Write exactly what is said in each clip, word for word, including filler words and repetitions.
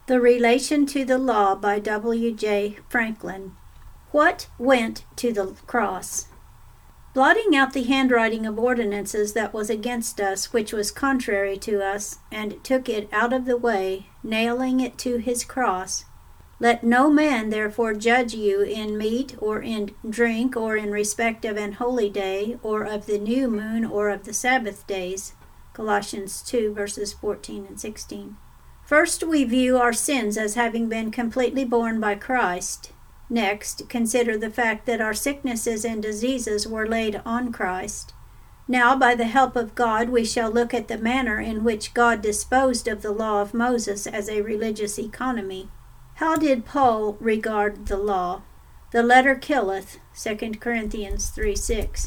The Relation to the Law by W J Franklin. What went to the cross? Blotting out the handwriting of ordinances that was against us, which was contrary to us, and took it out of the way, nailing it to his cross. Let no man therefore judge you in meat, or in drink, or in respect of an holy day, or of the new moon, or of the Sabbath days. Colossians two, verses fourteen and sixteen. First, we view our sins as having been completely borne by Christ. Next, consider the fact that our sicknesses and diseases were laid on Christ. Now, by the help of God, we shall look at the manner in which God disposed of the law of Moses as a religious economy. How did Paul regard the law? The letter killeth, Second Corinthians three six.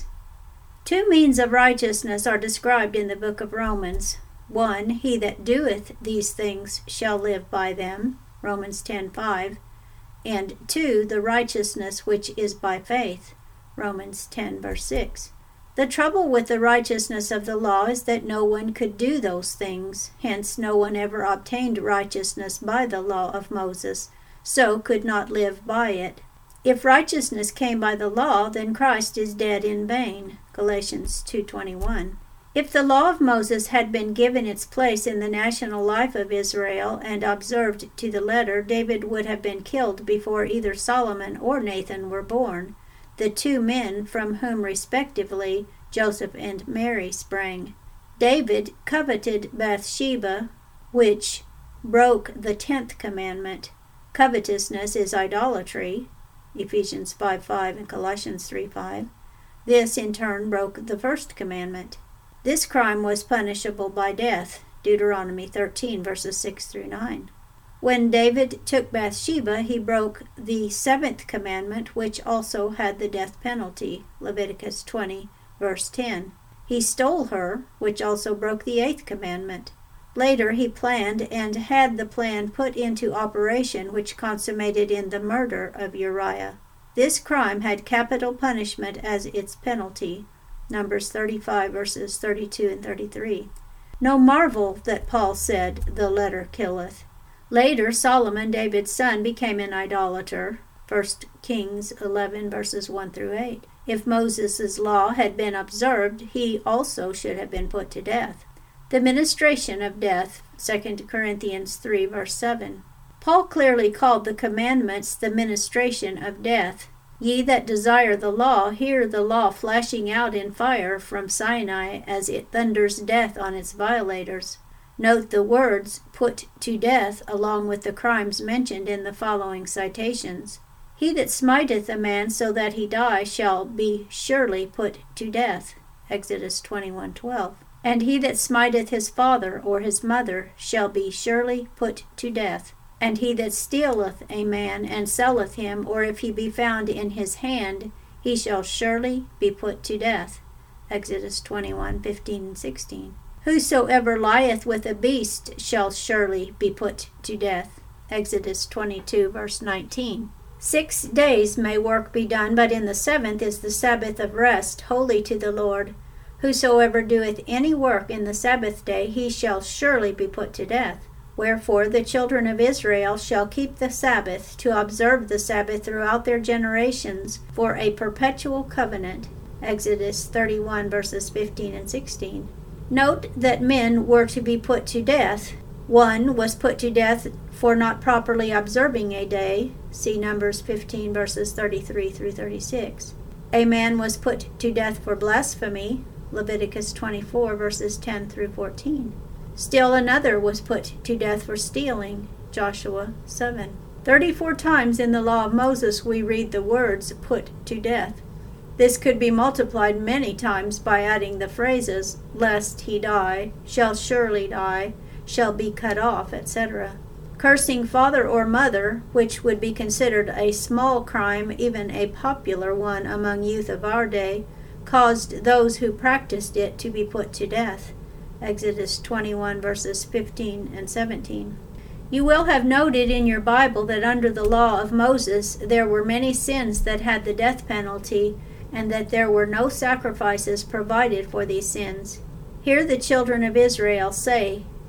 Two means of righteousness are described in the book of Romans. One, he that doeth these things shall live by them, Romans ten five. And two, the righteousness which is by faith, Romans ten verse six. The trouble with the righteousness of the law is that no one could do those things, hence no one ever obtained righteousness by the law of Moses, so could not live by it. If righteousness came by the law, then Christ is dead in vain, Galatians two twenty-one. If the law of Moses had been given its place in the national life of Israel and observed to the letter, David would have been killed before either Solomon or Nathan were born, the two men from whom respectively Joseph and Mary sprang. David coveted Bathsheba, which broke the tenth commandment. Covetousness is idolatry, Ephesians five five and Colossians three five. This in turn broke the first commandment. This crime was punishable by death, Deuteronomy thirteen, verses six through nine. When David took Bathsheba, he broke the seventh commandment, which also had the death penalty, Leviticus twenty, verse ten. He stole her, which also broke the eighth commandment. Later he planned and had the plan put into operation, which consummated in the murder of Uriah. This crime had capital punishment as its penalty, Numbers thirty-five, verses thirty-two and thirty-three. No marvel that Paul said, the letter killeth. Later, Solomon, David's son, became an idolater, First Kings eleven, verses one through eight. If Moses' law had been observed, he also should have been put to death. The ministration of death, Second Corinthians three, verse seven. Paul clearly called the commandments the ministration of death. Ye that desire the law, hear the law flashing out in fire from Sinai as it thunders death on its violators. Note the words, put to death, along with the crimes mentioned in the following citations. He that smiteth a man so that he die shall be surely put to death, Exodus twenty-one twelve. And he that smiteth his father or his mother shall be surely put to death. And he that stealeth a man and selleth him, or if he be found in his hand, he shall surely be put to death. Exodus twenty-one fifteen and sixteen. Whosoever lieth with a beast shall surely be put to death. Exodus twenty-two, verse nineteen. Six days may work be done, but in the seventh is the Sabbath of rest, holy to the Lord. Whosoever doeth any work in the Sabbath day, he shall surely be put to death. Wherefore the children of Israel shall keep the Sabbath, to observe the Sabbath throughout their generations, for a perpetual covenant. Exodus thirty-one, verses fifteen and sixteen. Note that men were to be put to death. One was put to death for not properly observing a day. See Numbers fifteen, verses thirty-three through thirty-six. A man was put to death for blasphemy. Leviticus twenty-four, verses ten through fourteen. Still another was put to death for stealing, Joshua seven. Thirty-four times in the law of Moses we read the words, put to death. This could be multiplied many times by adding the phrases, lest he die, shall surely die, shall be cut off, et cetera. Cursing father or mother, which would be considered a small crime, even a popular one among youth of our day, caused those who practiced it to be put to death. Exodus twenty-one, verses fifteen and seventeen. You will have noted in your Bible that under the law of Moses there were many sins that had the death penalty, and that there were no sacrifices provided for these sins. Here the children of Israel say,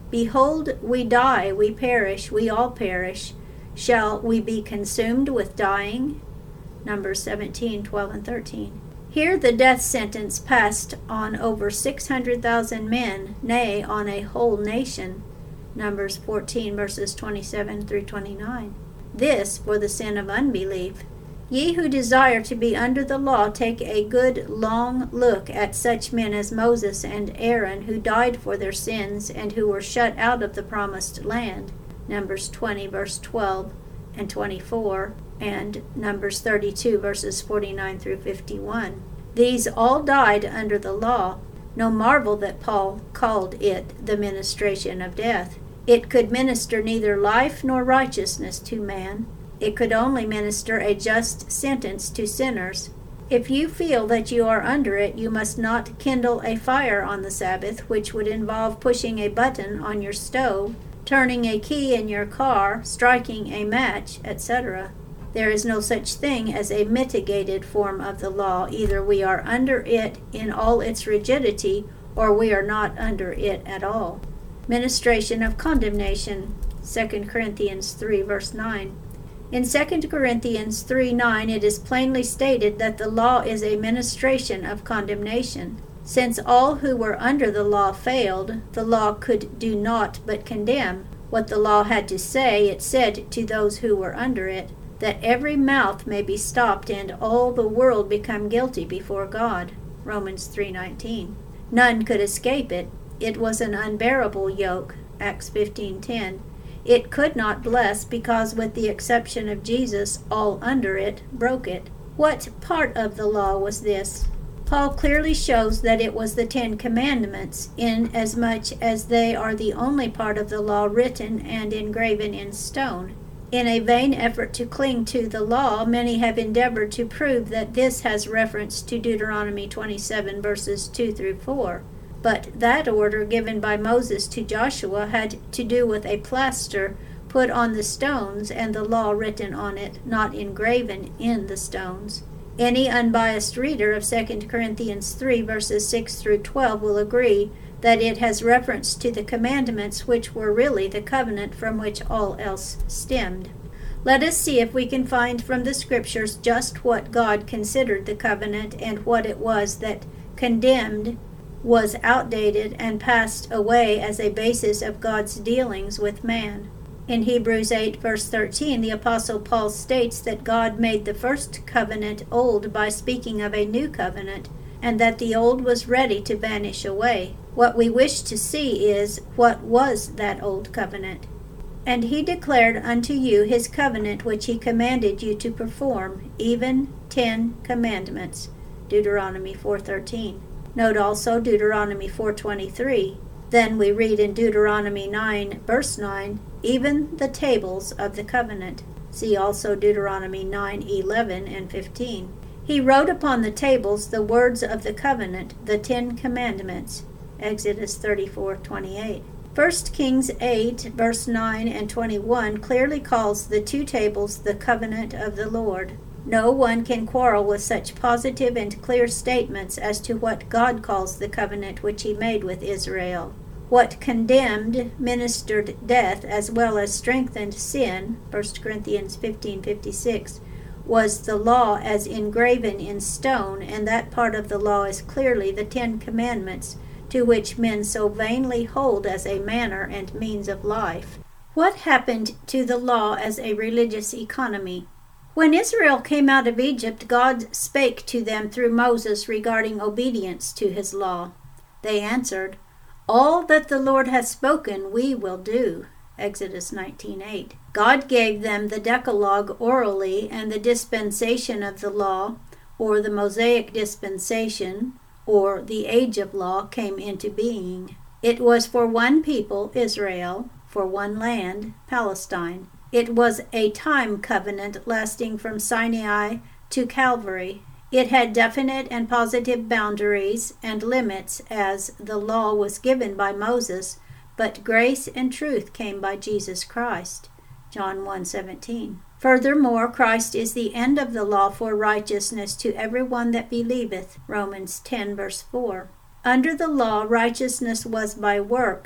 Behold, we die, we perish, we all perish. Shall we be consumed with dying? Numbers seventeen, twelve, and thirteen. Here the death sentence passed on over six hundred thousand men, nay, on a whole nation. Numbers fourteen, verses twenty-seven through twenty-nine. This for the sin of unbelief. Ye who desire to be under the law, take a good long look at such men as Moses and Aaron, who died for their sins and who were shut out of the promised land. Numbers twenty, verse twelve and twenty-four, and Numbers thirty-two, verses forty-nine through fifty-one. These all died under the law. No marvel that Paul called it the ministration of death. It could minister neither life nor righteousness to man. It could only minister a just sentence to sinners. If you feel that you are under it, you must not kindle a fire on the Sabbath, which would involve pushing a button on your stove, turning a key in your car, striking a match, et cetera. There is no such thing as a mitigated form of the law. Either we are under it in all its rigidity, or we are not under it at all. Ministration of condemnation, Second Corinthians three, verse nine. In Second Corinthians three nine, it is plainly stated that the law is a ministration of condemnation. Since all who were under the law failed, the law could do naught but condemn. What the law had to say, it said to those who were under it, that every mouth may be stopped and all the world become guilty before God. Romans three nineteen. None could escape it. It was an unbearable yoke. Acts fifteen ten. It could not bless because, with the exception of Jesus, all under it broke it. What part of the law was this? Paul clearly shows that it was the Ten Commandments, inasmuch as they are the only part of the law written and engraven in stone. In a vain effort to cling to the law, many have endeavored to prove that this has reference to Deuteronomy twenty-seven, verses two through four. But that order given by Moses to Joshua had to do with a plaster put on the stones and the law written on it, not engraven in the stones. Any unbiased reader of Second Corinthians three, verses six through twelve will agree that it has reference to the commandments, which were really the covenant from which all else stemmed. Let us see if we can find from the Scriptures just what God considered the covenant and what it was that condemned, was outdated, and passed away as a basis of God's dealings with man. In Hebrews eight, verse thirteen, the Apostle Paul states that God made the first covenant old by speaking of a new covenant, and that the old was ready to vanish away. What we wish to see is, what was that old covenant? And he declared unto you his covenant which he commanded you to perform, even ten commandments. Deuteronomy four thirteen. Note also Deuteronomy four twenty-three. Then we read in Deuteronomy nine, verse nine, even the tables of the covenant. See also Deuteronomy nine, eleven, and fifteen. He wrote upon the tables the words of the covenant, the Ten Commandments. Exodus thirty-four twenty-eight. First Kings eight, verse nine and twenty-one clearly calls the two tables the covenant of the Lord. No one can quarrel with such positive and clear statements as to what God calls the covenant which he made with Israel. What condemned, ministered death, as well as strengthened sin, First Corinthians fifteen fifty-six, was the law as engraven in stone, and that part of the law is clearly the Ten Commandments, to which men so vainly hold as a manner and means of life. What happened to the law as a religious economy? When Israel came out of Egypt, God spake to them through Moses regarding obedience to his law. They answered, All that the Lord hath spoken we will do. Exodus nineteen eight. God gave them the Decalogue orally, and the dispensation of the law, or the Mosaic dispensation, or the age of law, came into being. It was for one people, Israel, for one land, Palestine. It was a time covenant lasting from Sinai to Calvary. It had definite and positive boundaries and limits as the law was given by Moses, but grace and truth came by Jesus Christ. John one seventeen. Furthermore, Christ is the end of the law for righteousness to every one that believeth. Romans ten, verse four. Under the law, righteousness was by works.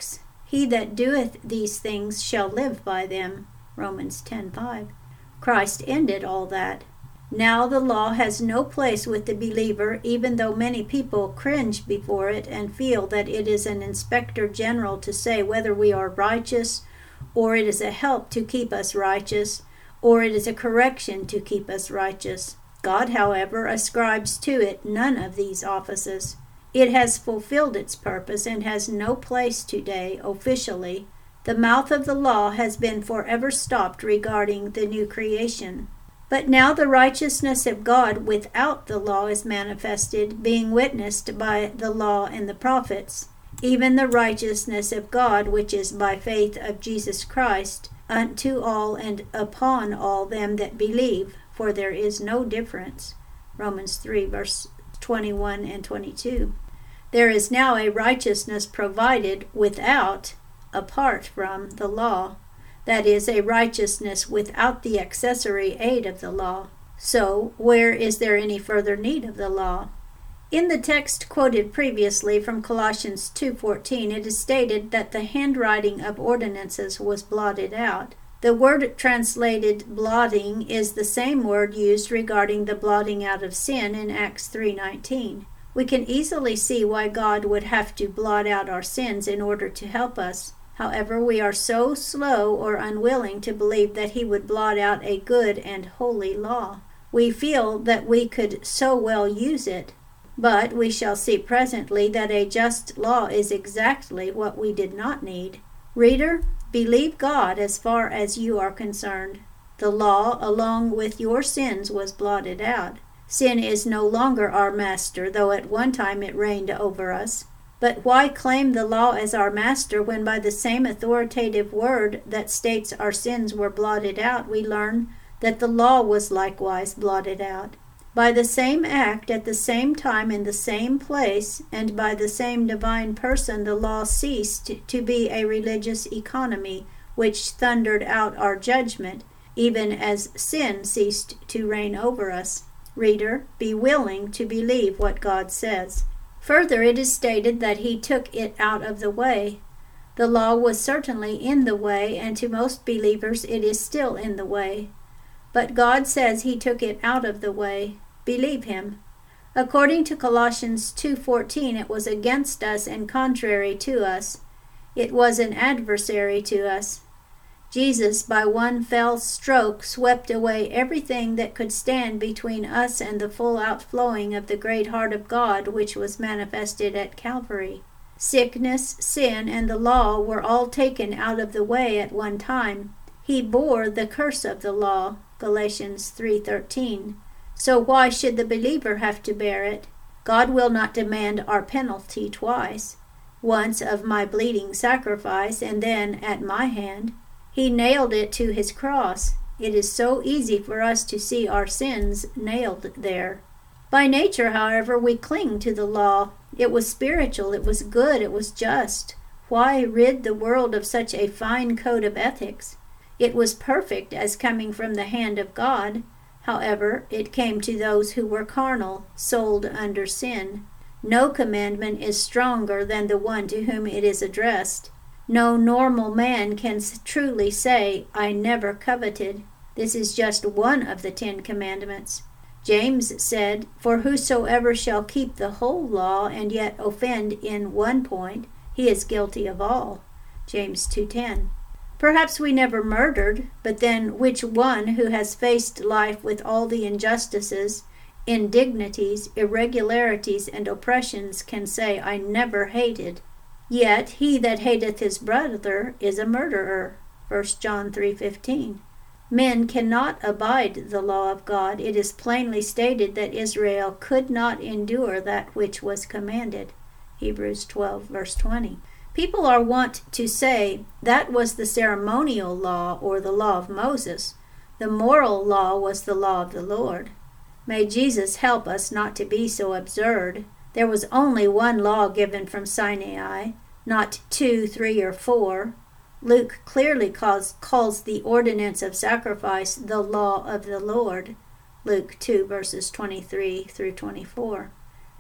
He that doeth these things shall live by them. Romans ten five. Christ ended all that. Now the law has no place with the believer, even though many people cringe before it and feel that it is an inspector general to say whether we are righteous, or it is a help to keep us righteous, or it is a correction to keep us righteous. God, however, ascribes to it none of these offices. It has fulfilled its purpose and has no place today officially. The mouth of the law has been forever stopped regarding the new creation. But now the righteousness of God without the law is manifested, being witnessed by the law and the prophets, even the righteousness of God which is by faith of Jesus Christ, unto all and upon all them that believe, for there is no difference. Romans three, verse twenty-one and twenty-two. There is now a righteousness provided without, apart from the law. That is, a righteousness without the accessory aid of the law. So, where is there any further need of the law? In the text quoted previously from Colossians two fourteen, it is stated that the handwriting of ordinances was blotted out. The word translated blotting is the same word used regarding the blotting out of sin in Acts three nineteen. We can easily see why God would have to blot out our sins in order to help us. However, we are so slow or unwilling to believe that he would blot out a good and holy law. We feel that we could so well use it, but we shall see presently that a just law is exactly what we did not need. Reader, believe God as far as you are concerned. The law, along with your sins, was blotted out. Sin is no longer our master, though at one time it reigned over us. But why claim the law as our master when by the same authoritative word that states our sins were blotted out, we learn that the law was likewise blotted out? By the same act, at the same time, in the same place, and by the same divine person, the law ceased to be a religious economy which thundered out our judgment, even as sin ceased to reign over us. Reader, be willing to believe what God says. Further, it is stated that he took it out of the way. The law was certainly in the way, and to most believers it is still in the way. But God says he took it out of the way. Believe him. According to Colossians two fourteen, it was against us and contrary to us. It was an adversary to us. Jesus, by one fell stroke, swept away everything that could stand between us and the full outflowing of the great heart of God which was manifested at Calvary. Sickness, sin, and the law were all taken out of the way at one time. He bore the curse of the law, Galatians three thirteen. So why should the believer have to bear it? God will not demand our penalty twice, once of my bleeding sacrifice and then at my hand. He nailed it to his cross. It is so easy for us to see our sins nailed there. By nature, however, we cling to the law. It was spiritual, it was good, it was just. Why rid the world of such a fine code of ethics? It was perfect as coming from the hand of God. However, it came to those who were carnal, sold under sin. No commandment is stronger than the one to whom it is addressed. No normal man can truly say, I never coveted. This is just one of the Ten Commandments. James said, For whosoever shall keep the whole law and yet offend in one point, he is guilty of all. James two ten. Perhaps we never murdered, but then which one who has faced life with all the injustices, indignities, irregularities, and oppressions can say, I never hated? Yet he that hateth his brother is a murderer. First John three fifteen. Men cannot abide the law of God. It is plainly stated that Israel could not endure that which was commanded. Hebrews twelve, verse twenty. People are wont to say that was the ceremonial law or the law of Moses. The moral law was the law of the Lord. May Jesus help us not to be so absurd. There was only one law given from Sinai, not two, three, or four. Luke clearly calls, calls the ordinance of sacrifice the law of the Lord. Luke two, verses twenty-three through twenty-four.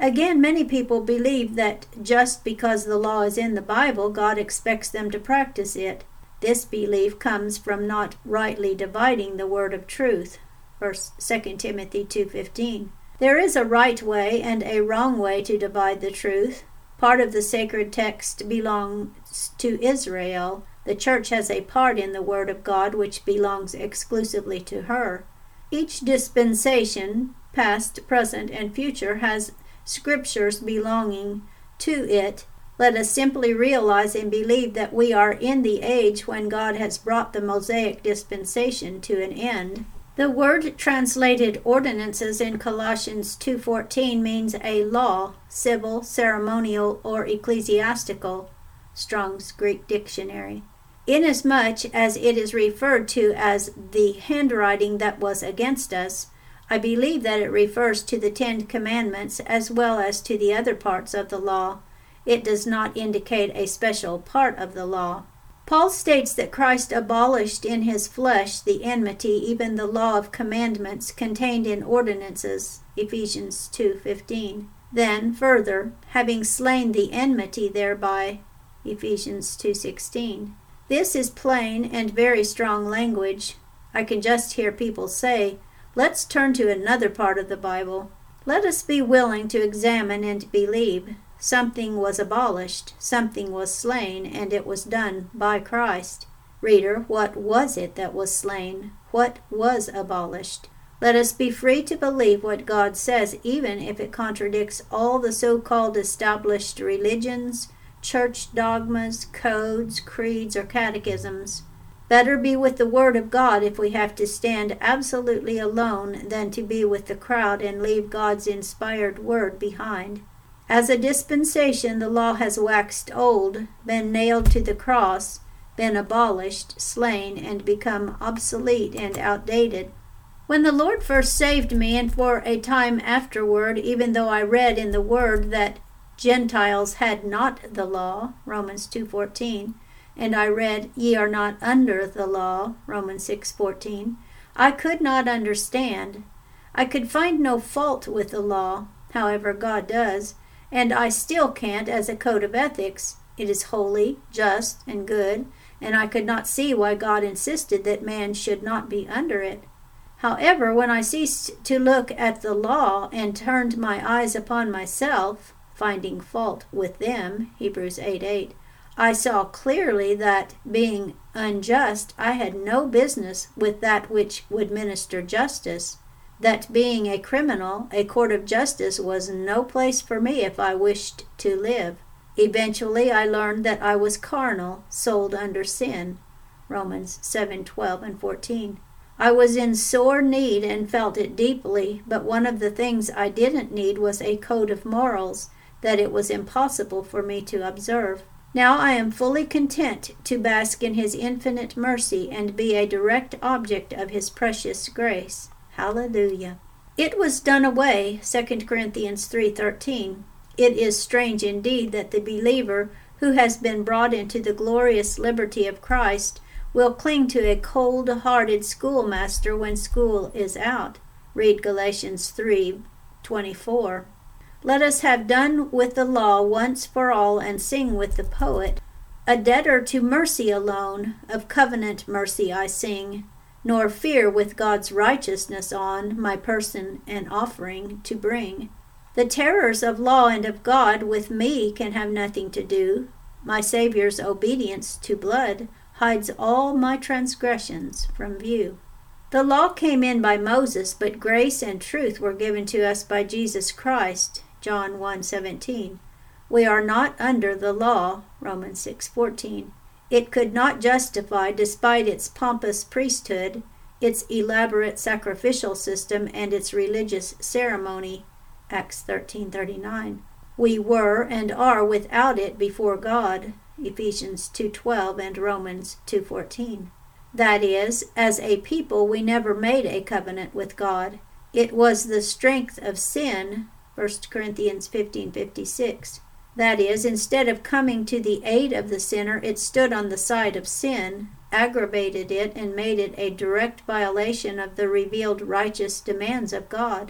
Again, many people believe that just because the law is in the Bible, God expects them to practice it. This belief comes from not rightly dividing the word of truth. Second Timothy two fifteen. There is a right way and a wrong way to divide the truth. Part of the sacred text belongs to Israel. The church has a part in the word of God which belongs exclusively to her. Each dispensation, past, present, and future, has scriptures belonging to it. Let us simply realize and believe that we are in the age when God has brought the Mosaic dispensation to an end. The word translated ordinances in Colossians two fourteen means a law, civil, ceremonial, or ecclesiastical. Strong's Greek Dictionary. Inasmuch as it is referred to as the handwriting that was against us, I believe that it refers to the Ten Commandments as well as to the other parts of the law. It does not indicate a special part of the law. Paul states that Christ abolished in his flesh the enmity, even the law of commandments contained in ordinances, Ephesians two fifteen. Then, further, having slain the enmity thereby, Ephesians two sixteen. This is plain and very strong language. I can just hear people say, let's turn to another part of the Bible. Let us be willing to examine and believe. Something was abolished, something was slain, and it was done by Christ. Reader, what was it that was slain? What was abolished? Let us be free to believe what God says, even if it contradicts all the so-called established religions, church dogmas, codes, creeds, or catechisms. Better be with the Word of God if we have to stand absolutely alone than to be with the crowd and leave God's inspired Word behind. As a dispensation, the law has waxed old, been nailed to the cross, been abolished, slain, and become obsolete and outdated. When the Lord first saved me, and for a time afterward, even though I read in the Word that Gentiles had not the law, Romans two fourteen, and I read, ye are not under the law, Romans six fourteen, I could not understand. I could find no fault with the law, however God does, and I still can't as a code of ethics. It is holy, just, and good, and I could not see why God insisted that man should not be under it. However, when I ceased to look at the law and turned my eyes upon myself, finding fault with them, Hebrews eight eight, I saw clearly that, being unjust, I had no business with that which would minister justice. That being a criminal, a court of justice was no place for me if I wished to live. Eventually I learned that I was carnal, sold under sin, Romans seven twelve and fourteen. I was in sore need and felt it deeply, but one of the things I didn't need was a code of morals that it was impossible for me to observe. Now I am fully content to bask in His infinite mercy and be a direct object of His precious grace. Hallelujah. It was done away, Second Corinthians three thirteen. It is strange indeed that the believer who has been brought into the glorious liberty of Christ will cling to a cold-hearted schoolmaster when school is out. Read Galatians three twenty-four. Let us have done with the law once for all and sing with the poet. A debtor to mercy alone, of covenant mercy I sing, nor fear with God's righteousness on my person and offering to bring. The terrors of law and of God with me can have nothing to do. My Savior's obedience to blood hides all my transgressions from view. The law came in by Moses, but grace and truth were given to us by Jesus Christ, John one seventeen. We are not under the law, Romans six fourteen. It could not justify, despite its pompous priesthood, its elaborate sacrificial system, and its religious ceremony, Acts thirteen thirty-nine. We were and are without it before God, Ephesians two twelve and Romans two fourteen. That is, as a people we never made a covenant with God. It was the strength of sin, First Corinthians fifteen fifty-six. That is, instead of coming to the aid of the sinner, it stood on the side of sin, aggravated it, and made it a direct violation of the revealed righteous demands of God.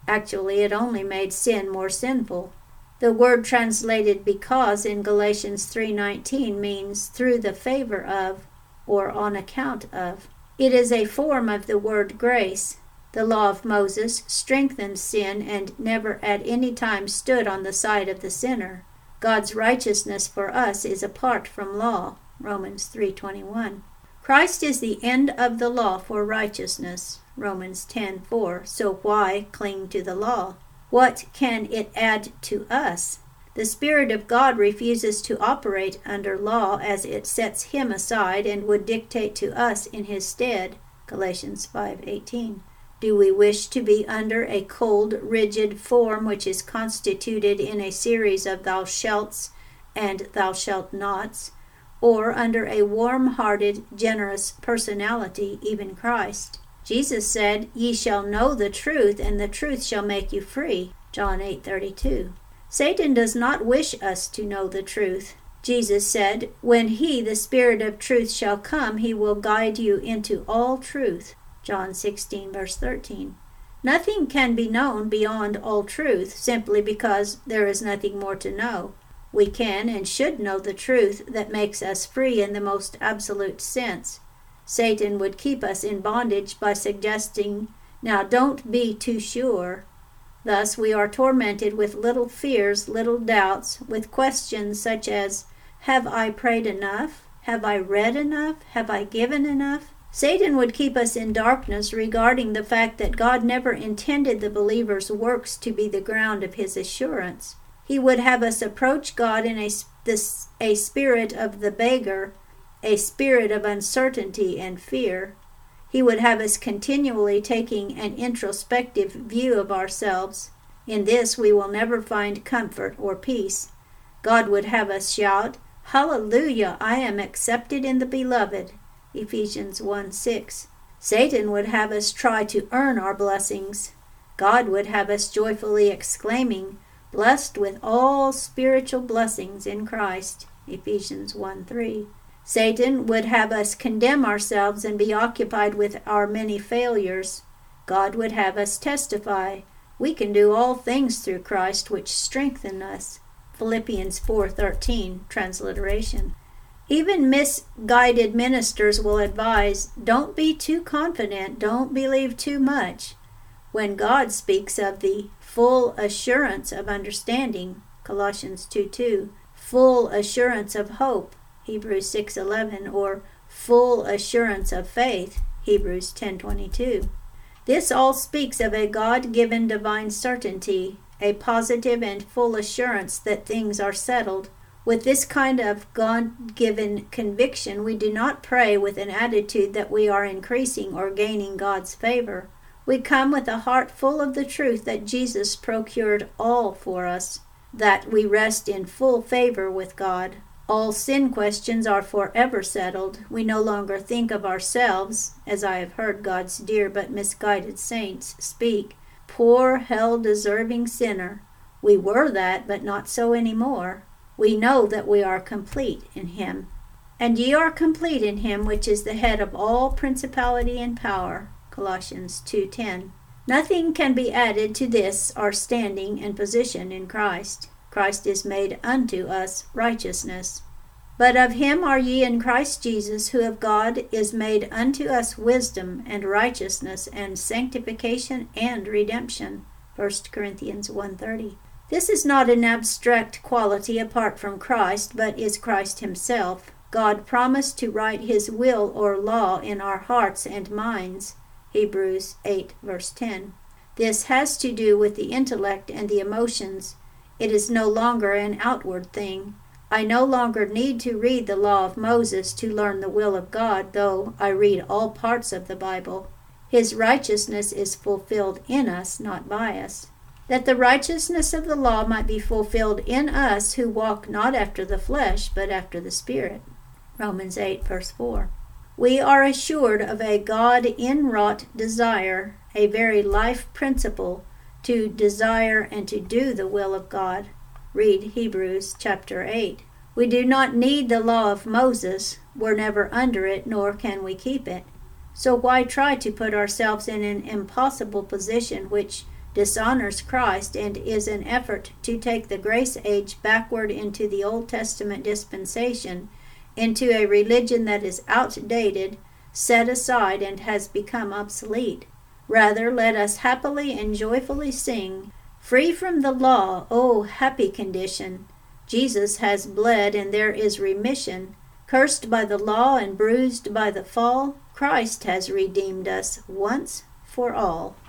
Actually, it only made sin more sinful. The word translated because in Galatians three nineteen means through the favor of or on account of. It is a form of the word grace. The law of Moses strengthened sin and never at any time stood on the side of the sinner. God's righteousness for us is apart from law. Romans three twenty-one. Christ is the end of the law for righteousness. Romans ten four. So why cling to the law? What can it add to us? The Spirit of God refuses to operate under law as it sets him aside and would dictate to us in his stead. Galatians five eighteen. Do we wish to be under a cold, rigid form which is constituted in a series of thou shalts and thou shalt nots, or under a warm-hearted, generous personality, even Christ? Jesus said, Ye shall know the truth, and the truth shall make you free. John eight thirty-two. Satan does not wish us to know the truth. Jesus said, When he, the Spirit of truth, shall come, he will guide you into all truth. John sixteen, verse thirteen. Nothing can be known beyond all truth, simply because there is nothing more to know. We can and should know the truth that makes us free in the most absolute sense. Satan would keep us in bondage by suggesting, now don't be too sure. Thus we are tormented with little fears, little doubts, with questions such as, have I prayed enough? Have I read enough? Have I given enough? Satan would keep us in darkness regarding the fact that God never intended the believer's works to be the ground of his assurance. He would have us approach God in a, this, a spirit of the beggar, a spirit of uncertainty and fear. He would have us continually taking an introspective view of ourselves. In this we will never find comfort or peace. God would have us shout, Hallelujah, I am accepted in the Beloved. Ephesians one six. Satan would have us try to earn our blessings. God would have us joyfully exclaiming, Blessed with all spiritual blessings in Christ. Ephesians one three. Satan would have us condemn ourselves and be occupied with our many failures. God would have us testify, We can do all things through Christ which strengthen us. Philippians four thirteen, transliteration. Even misguided ministers will advise, don't be too confident, don't believe too much. When God speaks of the full assurance of understanding, Colossians two two, full assurance of hope, Hebrews six eleven, or full assurance of faith, Hebrews ten twenty-two. This all speaks of a God-given divine certainty, a positive and full assurance that things are settled. With this kind of God-given conviction, we do not pray with an attitude that we are increasing or gaining God's favor. We come with a heart full of the truth that Jesus procured all for us, that we rest in full favor with God. All sin questions are forever settled. We no longer think of ourselves, as I have heard God's dear but misguided saints speak, poor hell-deserving sinner. We were that, but not so any more. We know that we are complete in him. And ye are complete in him which is the head of all principality and power. Colossians two ten. Nothing can be added to this our standing and position in Christ. Christ is made unto us righteousness. But of him are ye in Christ Jesus, who of God is made unto us wisdom and righteousness and sanctification and redemption. First Corinthians one thirty. This is not an abstract quality apart from Christ, but is Christ himself. God promised to write his will or law in our hearts and minds. Hebrews eight, verse ten. This has to do with the intellect and the emotions. It is no longer an outward thing. I no longer need to read the law of Moses to learn the will of God, though I read all parts of the Bible. His righteousness is fulfilled in us, not by us. That the righteousness of the law might be fulfilled in us who walk not after the flesh, but after the Spirit. Romans eight, verse four. We are assured of a God-inwrought desire, a very life principle, to desire and to do the will of God. Read Hebrews chapter eight. We do not need the law of Moses. We're never under it, nor can we keep it. So why try to put ourselves in an impossible position which dishonors Christ and is an effort to take the grace age backward into the Old Testament dispensation, into a religion that is outdated, set aside, and has become obsolete. Rather, let us happily and joyfully sing, "Free from the law, oh happy condition! Jesus has bled and there is remission. Cursed by the law and bruised by the fall, Christ has redeemed us once for all."